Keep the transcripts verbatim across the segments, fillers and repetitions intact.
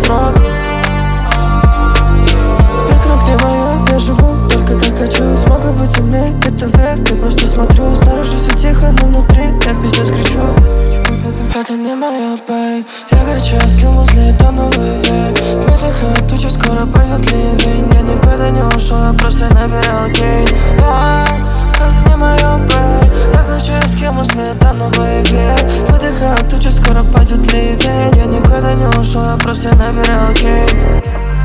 строк. Вокруг не моё, я живу только как хочу. Смогу быть умнее, это век, я просто смотрю. Снаружи все тихо, но внутри я пиздец кричу. Это не моё, бэй. Я хочу скилл возле, это новый век. Выдыхаю тучи, скоро пойдет ливень. Я никуда не ушел, я просто набирал гейн. Это не моё, бэй. Я хочу скилл возле, это новый век. Выдыхаю тучи, скоро пойдет ливень. Я никуда не ушел, я просто набирал гейн.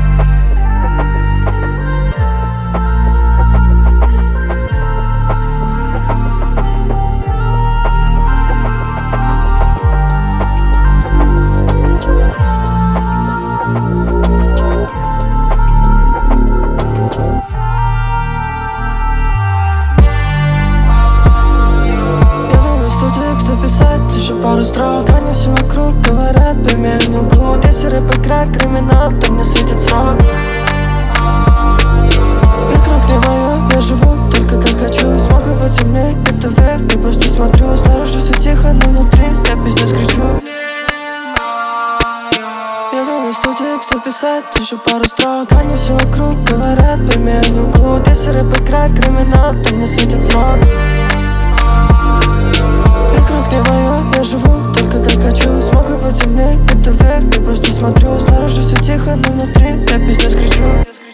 Записать еще пару строк. Они все вокруг говорят, пойми, не лгут. Если рэп играет криминал, то мне светит срок. Вокруг не моё, я живу только как хочу. Смогу быть умнее, это век, я просто смотрю. Снаружи все тихо, но внутри я пиздец кричу. Еду на студию записать еще пару строк. Они все вокруг говорят, пойми, не лгут. Если рэп играет криминал, то мне светит срок. Вокруг не моё, я живу только как хочу. Смогу быть умнее, это век, я просто смотрю. Снаружи все тихо, но внутри я пиздец кричу.